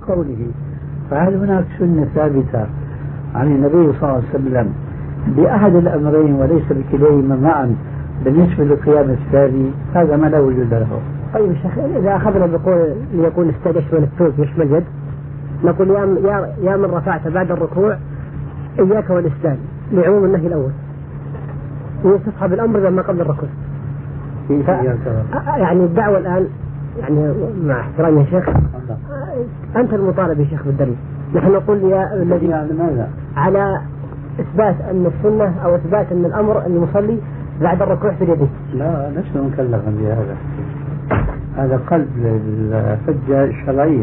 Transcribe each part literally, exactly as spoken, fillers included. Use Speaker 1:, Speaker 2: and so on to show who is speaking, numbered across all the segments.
Speaker 1: قوله. فهل هناك سنة ثابتة عن النبي صلى الله عليه وسلم بأحد الأمرين وليس بكليهما معا بالنسبة للقيام الثاني؟ هذا ما لا وجود له.
Speaker 2: طيب الشيخ، إذا أخذنا بقول ليكون استاد يشمل الثوب يشمل اليد، نقول يا يا يا من رفعت بعد الركوع إياك والإسلام لعموم النهي الأول، وتصحب الأمر لما قبل الركوع. ف... يعني الدعوة الآن يعني مع احترامي يا شيخ أنت المطالب يا شيخ بالدليل. نحن نقول يا الذي على إثبات أن السنة أو إثبات أن الأمر أن المصلي بعد الركوع في اليدين.
Speaker 1: لا لست مكلفا بهذا، هذا قلب الحجة الشرعية.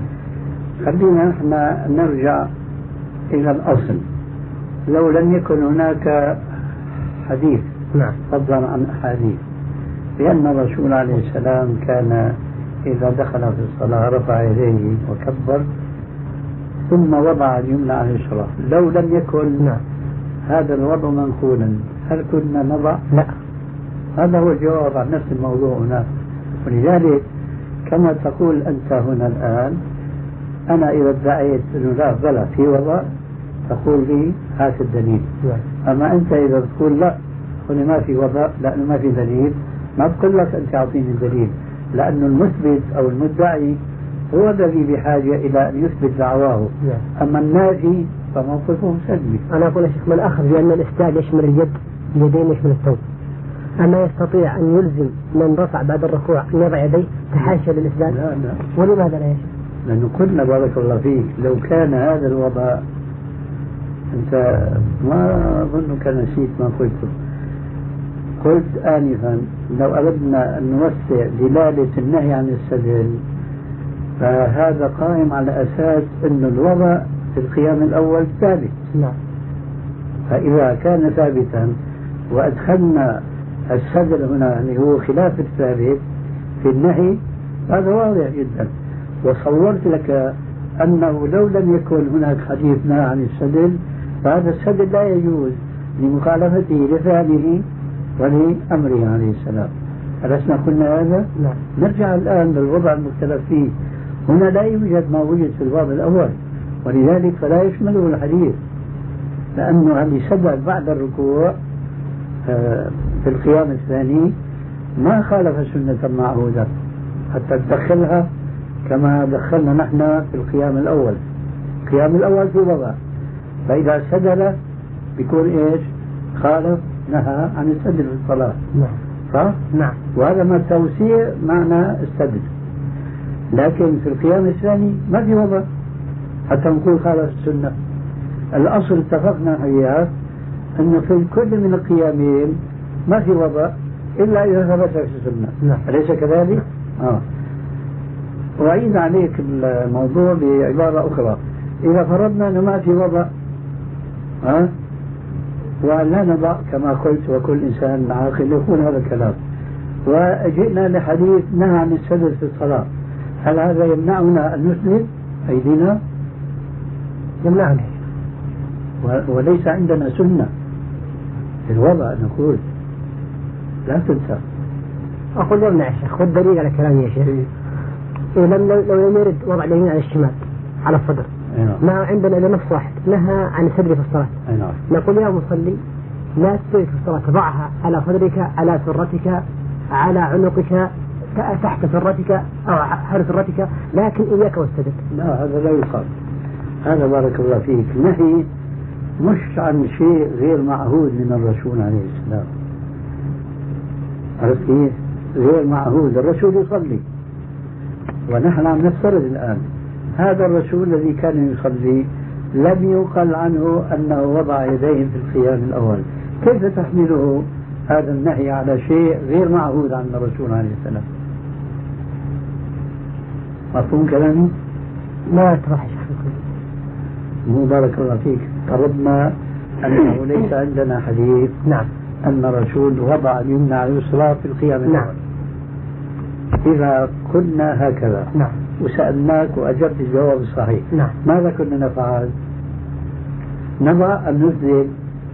Speaker 1: خلينا نحن نرجع إلى الأصل. لو لم يكن هناك حديث
Speaker 2: نعم
Speaker 1: فضلا عن أحاديث لأن الرسول عليه السلام كان إذا دخل في الصلاة رفع يديه وكبر ثم وضع اليمنى على اليسرى، لو لم يكن
Speaker 2: نعم
Speaker 1: هذا الوضع منقولا هل كنا نضع؟
Speaker 2: لا.
Speaker 1: هذا هو الجواب عن نفس الموضوع هنا. ولذلك كما تقول أنت هنا الآن، أنا إذا ادعيت أنه لا بلى في وضع تقول لي هات الدليل. أما أنت إذا تقول لا هنا ما في وضع لأنه ما في دليل، ما بقول لك أنت أعطيني الدليل، لأنه المثبت أو المدعي هو الذي بحاجة إلى أن يثبت دعواه. أما النافي فموقفه سلبي.
Speaker 2: أنا أقول يا شيخ من أخذ بأن الإسدال يشمل اليد، اليدين يشمل الثوب، أما يستطيع أن يلزم من رفع بعد الركوع أن يضع يديه تحاشى للإسدال؟
Speaker 1: لا لا.
Speaker 2: ولماذا لا يا شيخ؟
Speaker 1: لأنه قلنا بارك الله فيك لو كان هذا الوضع، أنت ما أظنك نسيت ما قلته، قلت آنفا لو أردنا أن نوسع دلالة النهي عن السدل فهذا قائم على أساس أن الوضع في القيام الأول ثابت.
Speaker 2: نعم.
Speaker 1: فإذا كان ثابتا وأدخلنا السدل هنا اللي هو خلاف الثابت في النهي هذا واضح جدا. وصورت لك أنه لو لم يكن هناك حديث نهى عن السدل فهذا السدل لا يجوز لمخالفته لفعله ولأمره عليه السلام. ألسنا قلنا هذا؟
Speaker 2: نعم.
Speaker 1: نرجع الآن للوضع المختلف فيه. هنا لا يوجد ما وجد في الوضع الأول، ولذلك فلا يشمله الحديث، لأنه اللي سدل بعد الركوع في القيام الثاني ما خالف سنة معهودة حتى تدخلها كما دخلنا نحن في القيام الأول. القيام الأول في وضع، فإذا سدل بيكون إيش؟ خالف نهى عن السدل في الصلاة.
Speaker 2: نعم.
Speaker 1: صح؟
Speaker 2: نعم.
Speaker 1: وهذا ما التوسيع معنى السدل. لكن في القيام الثاني ما في وضع حتى نقول خالف السنة. الأصل اتفقنا إياه أنه في كل من القيامين ما في وضع إلا إذا ثبت في السنة.
Speaker 2: نعم.
Speaker 1: أليس كذلك؟ آه. وأعيد عليك الموضوع بعبارة أخرى. إذا فرضنا أنه ما في وضع ها ولا نضع كما قلت وكل إنسان عاقل يقول هذا الكلام، وجئنا لحديث نهى عن السدل في الصلاة، هل هذا يمنعنا أن نسند أيدينا؟
Speaker 2: يمنعنا،
Speaker 1: وليس عندنا سنة في الوضع نقول لا تنسى.
Speaker 2: أقول يمنع يا شيخ، خذ دليل على كلامي يا شيخ. إيه لم لو لم يرد وضع اليمين على الشمال على الصدر ما عندنا إلا نص واحد نهى عن السدل في الصلاة. نقول يا مصلي لا تسوي في الصلاة، تضعها على صدرك، على سرتك، على عنقك، تحت سرتك أو حال سرتك، لكن إياك والسدل.
Speaker 1: لا هذا لا يقال. هذا بارك الله فيك نهي مش عن شيء غير معهود من الرسول عليه السلام. عرفت كيف؟ غير معهود. الرسول يصلي ونحن عم نفترض الآن هذا الرسول الذي كان يصلي لم يقل عنه أنه وضع يديه في القيام الأول، كيف تحمله هذا النهي على شيء غير معهود عن الرسول عليه السلام؟ مفهوم كلامي؟
Speaker 2: لا تروح يا شيخ.
Speaker 1: مو بارك الله فيك، فرضنا أنه ليس عندنا حديث
Speaker 2: نعم
Speaker 1: أن الرسول وضع اليمنى على اليسرى في القيام الأول.
Speaker 2: نعم.
Speaker 1: إذا كنا هكذا
Speaker 2: نعم
Speaker 1: وسألناك وأجبت الجواب الصحيح
Speaker 2: نعم.
Speaker 1: ماذا كنا نفعل؟ نضع أم ننزل؟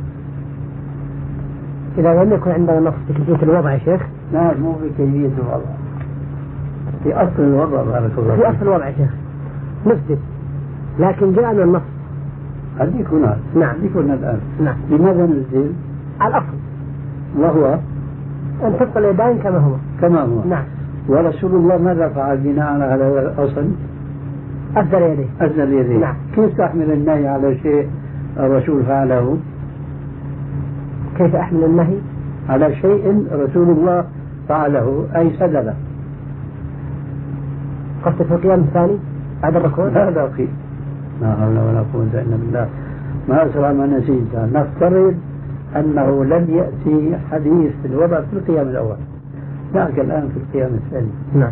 Speaker 2: إذا لم يكن عندنا نص في كيفية الوضع يا شيخ.
Speaker 1: لا مو في كيفية الوضع، في أصل الوضع بارك الله
Speaker 2: في أصل الوضع يا شيخ. نسجد، لكن جاء من النص.
Speaker 1: قد يكون هذا.
Speaker 2: نعم.
Speaker 1: قد يكون الآن.
Speaker 2: نعم.
Speaker 1: لماذا نسجد؟
Speaker 2: على الأصل.
Speaker 1: وهو
Speaker 2: أن تبقى اليدين كما هو.
Speaker 1: كما هو.
Speaker 2: نعم.
Speaker 1: ورسول الله ماذا فعل بناء على هذا الأصل؟
Speaker 2: أسدل يديه.
Speaker 1: أسدل يديه.
Speaker 2: نعم.
Speaker 1: كيف تحمل النهي على شيء الرسول فعله؟
Speaker 2: كيف أحمل النهي؟
Speaker 1: على شيء رسول الله فعله أي سدل.
Speaker 2: قصد في القيام الثاني بعد الركوع؟
Speaker 1: لا لا قيل. لا حول ولا قوة إلا بالله. ما أسرع ما نسيت. نفترض أنه لم يأتي حديث في الوضع في القيام الأول، ذاك الآن في القيام الثاني.
Speaker 2: نعم.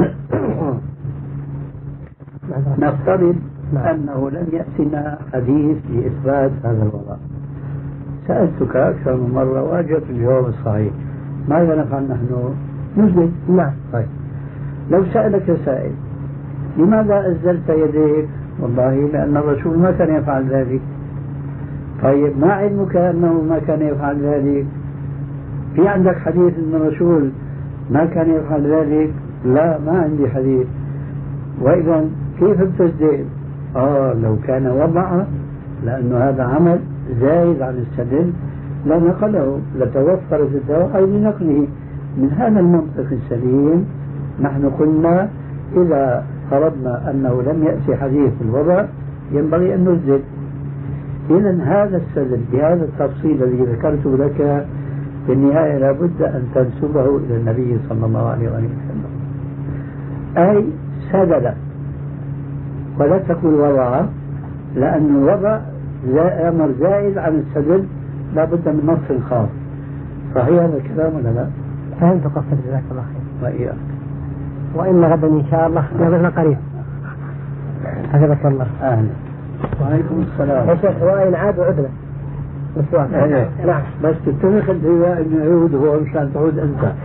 Speaker 1: نفترض
Speaker 2: نعم.
Speaker 1: أنه لم يأتنا حديث لإثبات هذا الوضع. سألتك أكثر من مرة وأجبت الجواب الصحيح. ماذا نفعل نحن؟ نسجد.
Speaker 2: نعم.
Speaker 1: طيب لو سألك سائل لماذا أزلت يديك؟ والله لأن الرسول ما كان يفعل ذلك. طيب ما علمك أنه ما كان يفعل ذلك؟ في عندك حديث أن الرسول ما كان يفعل ذلك؟ لا، ما عندي حديث. وإذا كيف بتسجد؟ آه لو كان وضع، لأنه هذا عمل زايد عن السدل لنقله، لتوفرت الدواعي لنقله. من هذا المنطق السليم نحن قلنا إذا فرضنا أنه لم يأتي حديث الوضع ينبغي أن نسجد. إذا هذا السدل بهذا التفصيل الذي ذكرته لك في النهاية لابد أن تنسبه إلى النبي صلى الله عليه وسلم، أي سدل، ولا تقول وضع، لأن الوضع أمر زائد عن السدل لابد من نص خاص. صحيح هذا الكلام ولا لا؟
Speaker 2: فهمت قصدك، جزاك الله خير.
Speaker 1: وإياك.
Speaker 2: وإن غدا إن شاء الله نقابلنا قريب. حفظك الله.
Speaker 1: أهلا. وعليكم السلام.
Speaker 2: يا شيخ وإن عاد وعدنا.
Speaker 1: أيه. نعم. بس تتفق الرواية إنه يعود هو مشان تعود أنت.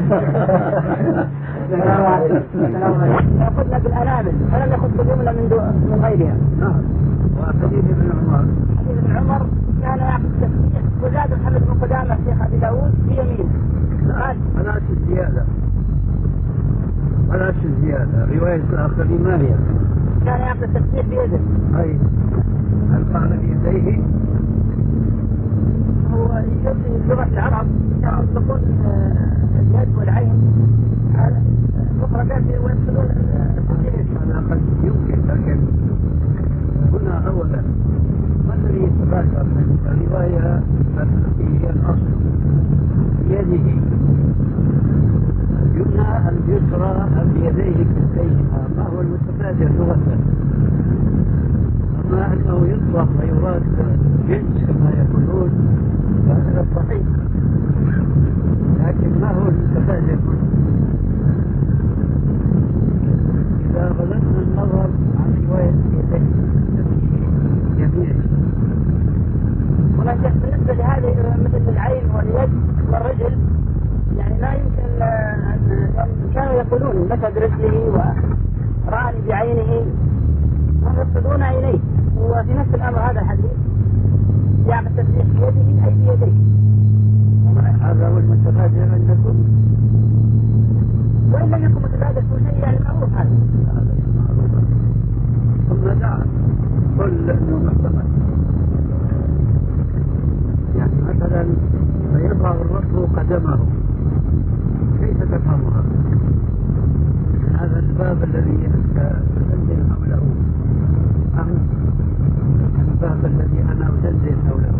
Speaker 2: السلام عليكم. السلام عليكم. أخذنا بالأنامل فلم يخص اليمنى من من غيرها.
Speaker 1: نعم. وحديث ابن عمر.
Speaker 2: حديث ابن عمر كان يعقد التسبيح وزاد محمد بن قدامة الشيخ أبي داود بيمين.
Speaker 1: قال بلاش الزيادة. بلاش الزيادة. رواية الآخرين ما هي؟
Speaker 2: كان يعقد التسبيح بيده.
Speaker 1: أي. هل قال بيديه؟
Speaker 2: هو يجري لغة العرب كانوا يطلقون اليد والعين على مفردات ويقصدون التسبيح.
Speaker 1: هذا قد يمكن، لكن هنا أولا ما الذي يتذكر من الرواية التي هي الأصل بيده اليمنى اليسرى أم بيديه كلتيهما؟ ما هو المتبادر لغة؟ أما أنه يطلق ويراد جنس كما يقولون فهذا صحيح، لكن ما هو المتبادر؟ إذا غلبنا النظر عن رواية يديه يمينه،
Speaker 2: ولكن بالنسبة لهذه مثل العين واليد والرجل يعني ما يمكن أن كانوا يقولون مسد رجله وراني بعينه هم يقصدون عينيه. وفي نفس الأمر هذا الحديث يعمل تسبيح بيده أي بيديه.
Speaker 1: هذا هو المتبادر عندكم؟
Speaker 2: وإن لم يكن متبادر في شيء يعني معروف هذا.
Speaker 1: هذا معروف. ثم دعا قل أنه محتمل، يعني مثلا فيضع الرجل قدمه، كيف تفهمها؟ هذا الباب الذي أنت تدندن حوله أم الباب الذي أنا أدندن حوله؟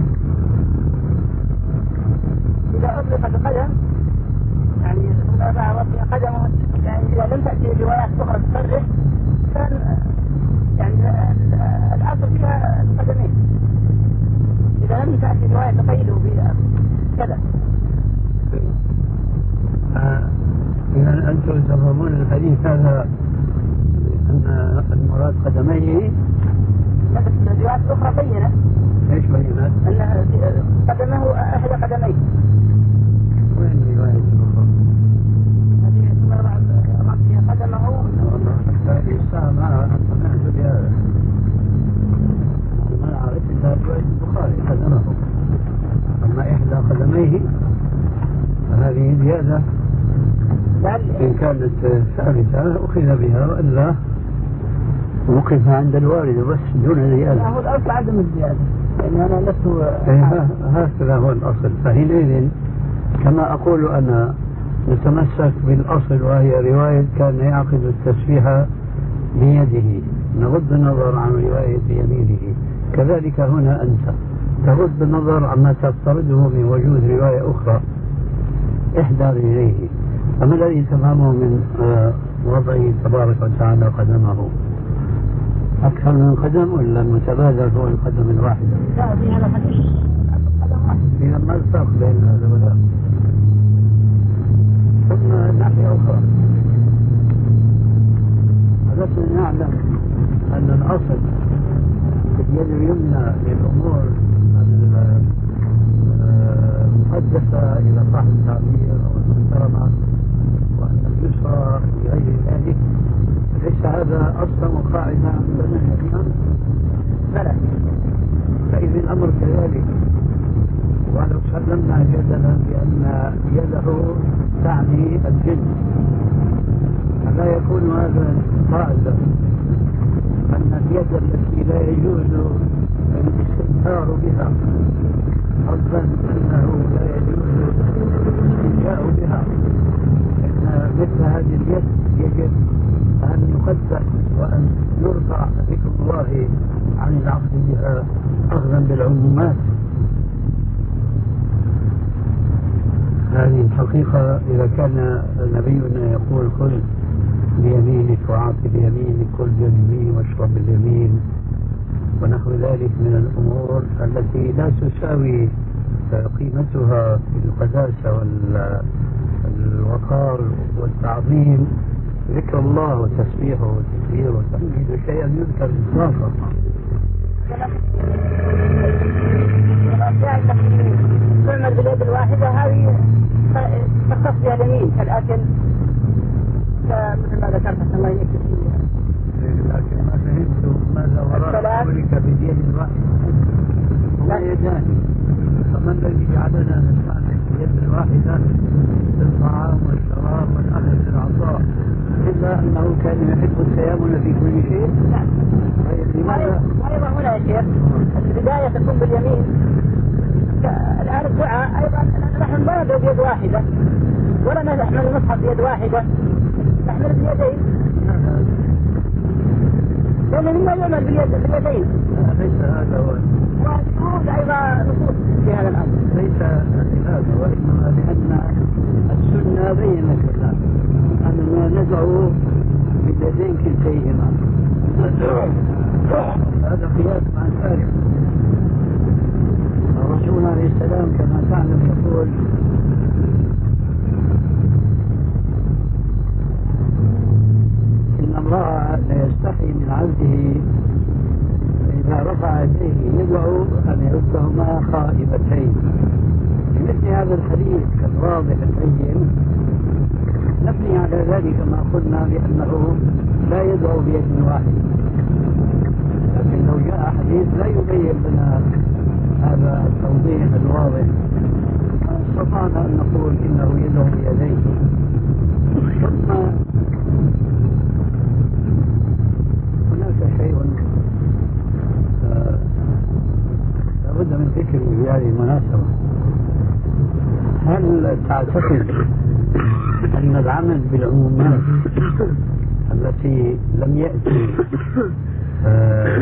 Speaker 2: إذا أطلق القدم يعني وضع رفع قدمه، يعني إذا لم تأتي روايات أخرى تصرح كان يعني الأصل فيها القدمين. إذا لم تأتي رواية تقيده بها كذا.
Speaker 1: إذا أنتم تفهمون الحديث هذا أن المراد قدميه؟
Speaker 2: لا بس روايات أخرى بينت.
Speaker 1: إيش بينت؟
Speaker 2: أن قدمه أحد قدميه.
Speaker 1: وين رواية أخرى؟
Speaker 2: هذه رفع قدمه.
Speaker 1: والله حتى الساعة ما سمعت بهذا، ما أعرف إلا رواية البخاري قدمه، أما إحدى قدميه فهذه زيادة إن كانت ثابتة أخذ بها، وإلا وقف عند الوارد بس دون زيادة.
Speaker 2: هو الأصل عدم الزيادة، يعني أنا لست
Speaker 1: هكذا هو الأصل. فحينئذ كما أقول أنا نتمسك بالأصل، وهي رواية كان يعقد التسبيح بيده، نغض النظر عن رواية بيمينه. كذلك هنا أنت تغض النظر عما تفترضه من وجود رواية أخرى إحدى رجليه. فما الذي تفهمه من وضعه تبارك وتعالى قدمه؟ أكثر من قدم ولا المتبادل هو القدم الواحد؟
Speaker 2: لا، في هذا الحديث قدم واحد.
Speaker 1: إذا ما الفرق بين هذا وذاك؟ ثم ناحية أخرى، ولسنا نعلم أن الأصل في اليد اليمنى للأمور المقدسة إلى صاحب التعبير أو المحترمة، وأن اليسرى لغير ذلك. ليس هذا أصلا وقاعدة عندنا جميعا؟
Speaker 2: بلى.
Speaker 1: فإذا الأمر كذلك، ولو سلمنا جدلا بأن يده تعني الجنس، فلا يكون هذا قاعدة أن اليد التي لا يجوز الاستنكار بها، قصدا أنه لا يجوز الاستنجاء بها، إن مثل هذه اليد يجب أن يقدس وأن يرفع ذكر الله عن العقد بها أخذا بالعمومات. هذه الحقيقة إذا كان نبينا يقول كل بيمينك وأعطي بيمينك، كل بيمين واشرب باليمين، ونحو ذلك من الأمور التي لا تساوي قيمتها في القداسة والوقار والتعظيم ذكر الله وتسبيحه وتكبيره وتحميده شيئا يذكر إطلاقا.
Speaker 2: الأشياء التي تعمل باليد الواحدة هذه تختص بها اليمين كالأكل، مثل ما ذكرت الله يكفي فيها.
Speaker 1: لكن ما فهمت ماذا وراء قولك باليد الواحدة؟ هو يدان، فما الذي جعلنا نستعمل باليد الواحدة في الطعام والشراب والأخذ بالعطاء، إلا أنه كان يحب التيامن في كل شيء؟
Speaker 2: نعم.
Speaker 1: لماذا؟
Speaker 2: أيضا هنا يا شيخ البداية تكون باليمين. الآن الدعاء أيضا نحن ما ندعو بيد واحدة ولا نحمل المصحف بيد واحدة، نحمل بيدين، لأن مما يعمل باليد باليدين.
Speaker 1: ليس هذا هو،
Speaker 2: وهذا أيضا نصوص في هذا الأمر.
Speaker 1: ليس هذا، وإنما لأن السنة بينت لنا أننا ندعو باليدين كلتيهما. هذا قياس مع الفارق. الرسول عليه السلام كما تعلم يقول إن الله لا يستحي من عبده إذا رفع يديه يدعو أن يردهما خائبتين. في مثل هذا الحديث الواضح البين نبني على ذلك ما قلنا بأنه لا يدعو بيد واحدة، لكن لو جاء حديث لا يبين لنا هذا التوضيح الواضح استطعنا أن نقول إنه يدعو بيديه. ثم هناك شيء لابد من ذكره في هذه المناسبة. هل تعتقد أن العمل بالعمومات التي لم يأتي آه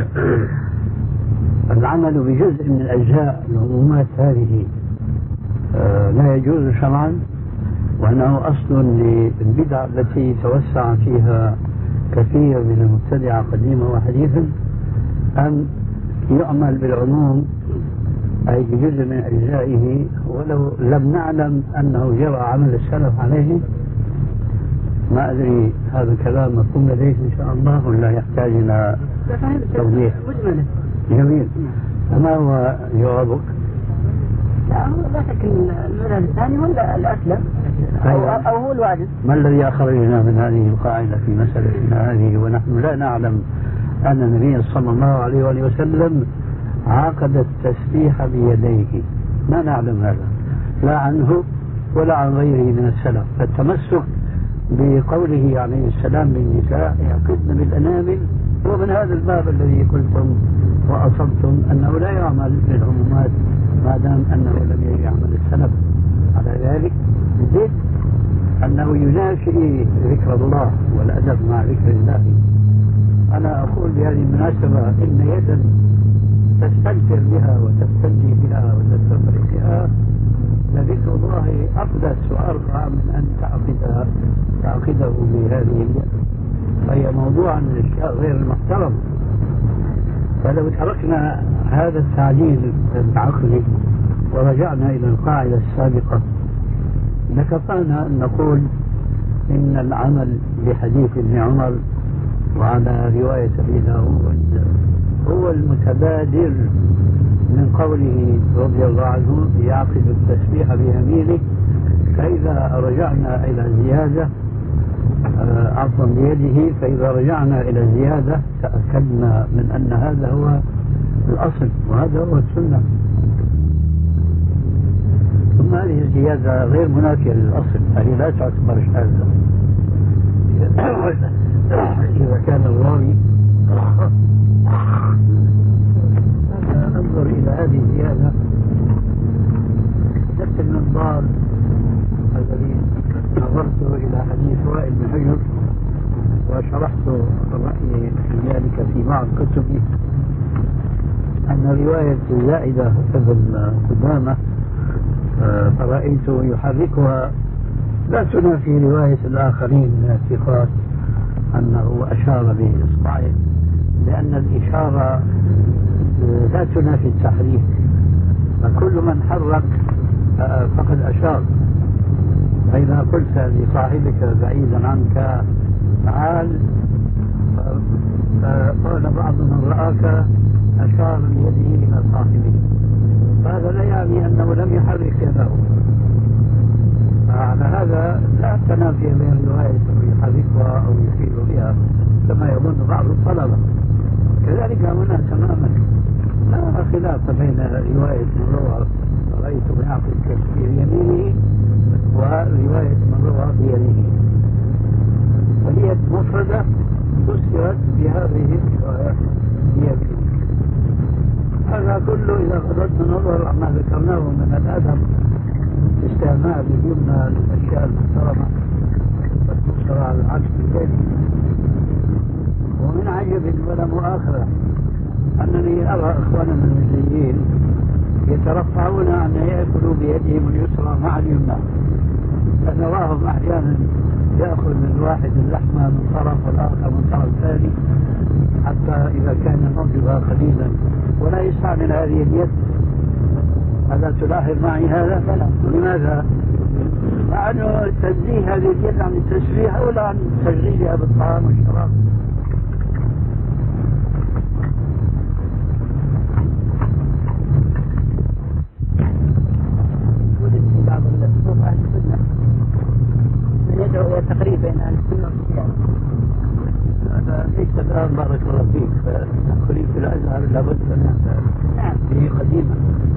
Speaker 1: العمل بجزء من أجزاء العمومات هذه آه لا يجوز شرعا، وأنه أصل للبدع التي توسع فيها كثير من المبتدعة قديما وحديثا، أم يعمل بالعموم أي بجزء من أجزائه ولو لم نعلم أنه جرى عمل السلف عليه؟ ما أدري هذا الكلام مفهوم لديك إن شاء الله ولا يحتاج إلى توضيح؟ جميل. فما هو جوابك؟
Speaker 2: لا، لا شك ان المذهب الثاني ولا الاسلم او, أو هو الواجب.
Speaker 1: ما الذي اخرجنا من هذه القاعده في مسالتنا هذه ونحن لا نعلم ان النبي صلى الله عليه وآله وسلم عقد التسبيح بيديه؟ ما نعلم هذا لا عنه ولا عن غيره من السلف. فالتمسك بقوله عليه السلام للنساء يعقدن بالانامل ومن هذا الباب الذي قلتم وأصبتم أنه لا يعمل بالعمومات ما دام أنه لم يعمل السلف. على ذلك زد أنه ينافي ذكر الله والأدب مع ذكر الله. أنا أقول بهذه المناسبة إن يدا تستنكر بها وتستنجي بها وتستفرق بها لذكر الله أقدس وأرفع من أن تعقد تعقده بهذه اليد، فهي موضوع من الأشياء غير المحترم. فلو تركنا هذا التعليل العقلي ورجعنا إلى القاعدة السابقة لكفانا أن نقول إن العمل بحديث ابن عمر وعلى رواية أبي داود هو المتبادر من قوله رضي الله عنه يعقد التسبيح بيمينه، فإذا رجعنا إلى زيادة عفوا بيده، فإذا رجعنا إلى زيادة تأكدنا من أن هذا هو الأصل وهذا هو السنة. ثم هذه الزيادة غير منافية للأصل، هذه لا تعتبر شاذة إذا كان الراوي انظر إلى هذه الزيادة نفس المنظار الذي نظرت إلى حديث وائل بن حجر وشرحت رأيي في ذلك في بعض كتبي، أن رواية زائدة ابن قدامة فرأيته يحركها لا تنافي رواية الآخرين من الثقات أنه أشار بإصبعه، لأن الإشارة لا تنافي التحريك، فكل من حرك فقد أشار. فإذا قلت لصاحبك بعيدا عنك تعال فقال بعض من رآك أشار بيده إلى صاحبه، فهذا لا يعني أنه لم يحرك يده. فعلى هذا لا تنافي بين رواية يحركها أو يشير بها كما يظن بعض الطلبة. كذلك هنا تماما لا خلاف بين رواية من روى رأيت بيعقد التسبيح يمينه ورواية من روى بيده، وهي مفردة فسرت بهذه الرواية بيده. هذا كله إذا غضضنا النظر عما ذكرناه من الأدب استعمال اليمنى للأشياء المحترمة والبشرى على العكس الثاني. ومن عجب ولا مؤاخرة أنني أرى إخواننا المسلمين يترفعون أن يأكلوا بيدهم اليسرى مع اليمنى، فنراهم أحيانا يأخذ من واحد اللحمة من طرف والآخر من طرف ثاني حتى إذا كان موجبها قليلا ولا يستعمل هذه اليد. هذا تلاحظ معي هذا؟ لماذا؟ مع أنه تنزيه هذه اليد عن التسبيح أو عن تشغيلها بالطعام والشراب. وجد في بعض الصوف أهل السنة من يدعو إلى التقريب بين أهل السنة والشيعة. هذا ليس الآن بارك الله فيك، فالتقريب في الأزهر لابد أن به قديما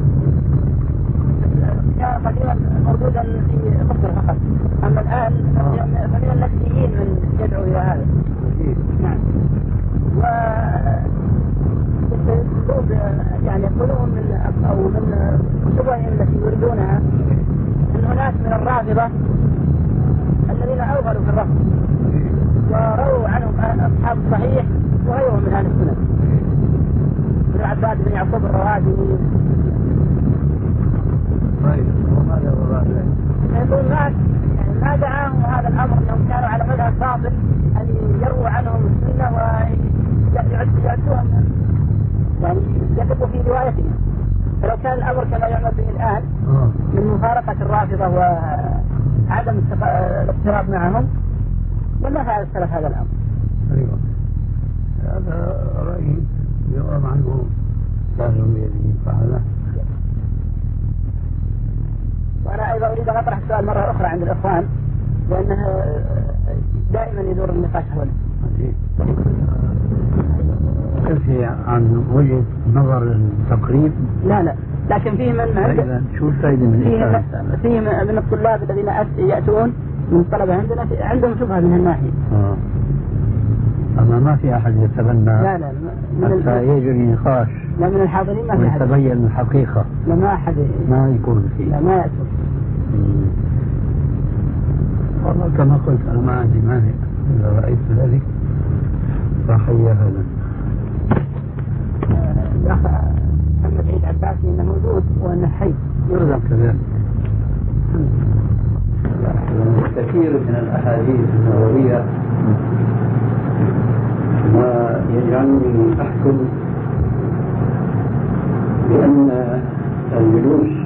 Speaker 1: كان قديما موجودا في مصر فقط، أما الآن فمن النفسيين من يدعو إلى هذا. نعم. و يعني يقولون من أو من شبههم التي يريدونها أن هناك من الرافضة الذين أوغلوا في الرفض ورووا عنهم أصحاب الصحيح وغيرهم من أهل السنة، من عباد بن يعقوب الروادي. طيب وماذا وراء ذلك؟ يقول ما ما دعاهم هذا الأمر أنهم كانوا على مذهب باطل أن يرووا عنهم السنة ويعدوهم يعني يثقوا في روايتهم. فلو كان الأمر كما يعمل به الآن من مفارقة الرافضة وعدم الاقتراب معهم ولا فعل السلف هذا الأمر. أيوة هذا رأيي يقام عنه سهل بيده فعله. وأنا أيضا أريد أن أطرح السؤال مرة أخرى عند الإخوان لأنه دائما يدور النقاش حوله. كيف عن وجهة نظر التقريب؟ لا لا لكن فيه من عند شو الفائدة من فيه, فيه من الطلاب الذين يأتون من الطلبة عندنا عندهم شبهة من هالناحية. آه. أما ما في أحد يتبنى
Speaker 2: لا لا من
Speaker 1: حتى يجري نقاش
Speaker 2: لا من الحاضرين ما في أحد
Speaker 1: ويتبين الحقيقة.
Speaker 2: لا ما أحد
Speaker 1: ما يكون فيه.
Speaker 2: لا ما يأتون.
Speaker 1: والله كما قلت أنا ما عندي مانع إذا رأيت ذلك فحيا هذا.
Speaker 2: الأخ محمد عيد عباسي إنه موجود وأنه حي
Speaker 1: يرزق كذلك. كثير من الأحاديث النبوية ما يجعلني أحكم بأن الجلوس